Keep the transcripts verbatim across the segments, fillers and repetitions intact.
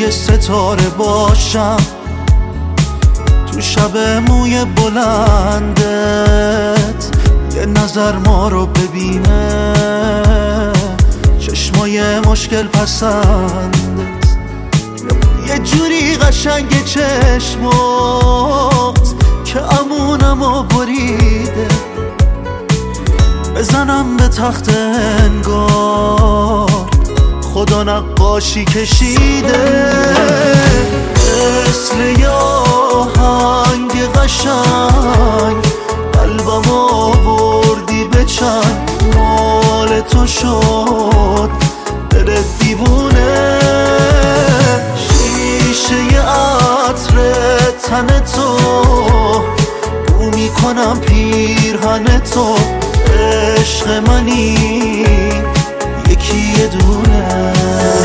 یه ستاره باشم تو شب موی بلندت، یه نظر ما رو ببینه چشمای مشکل پسندت، یه جوری قشنگ چشمات که امونمو بریده، بزنم به تخت انگار خدا نقاشی کشیده، مثل یه آهنگ قشنگ قلبم آوردی به چنگ، مال تو شد دلت دیوونه، شیشه ی عطر تن تو بو میکنم پیرهن تو، عشق منی یکی یه دونه.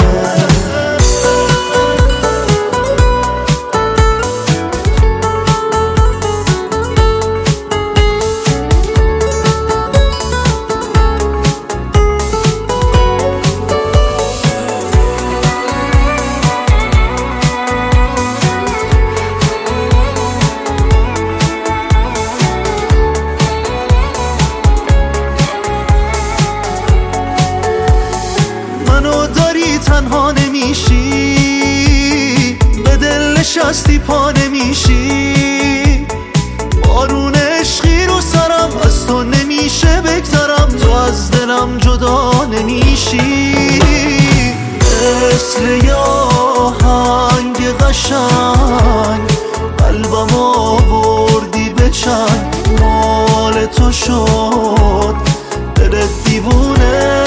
تنها نمیشی، به دل نشستی پا نمیشی، بارون عشقی رو سرم از تو نمیشه بگذرم، تو از دلم جدا نمیشی، مثل یه آهنگ قشنگ قلبم آوردی به چنگ، مال تو شد دلت دیوونه،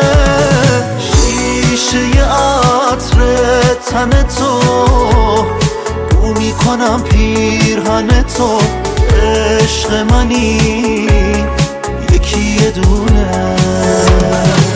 شیشه ی عطر تن تو بو میکنم پیرهن تو، عشق منی یکی یه دونه.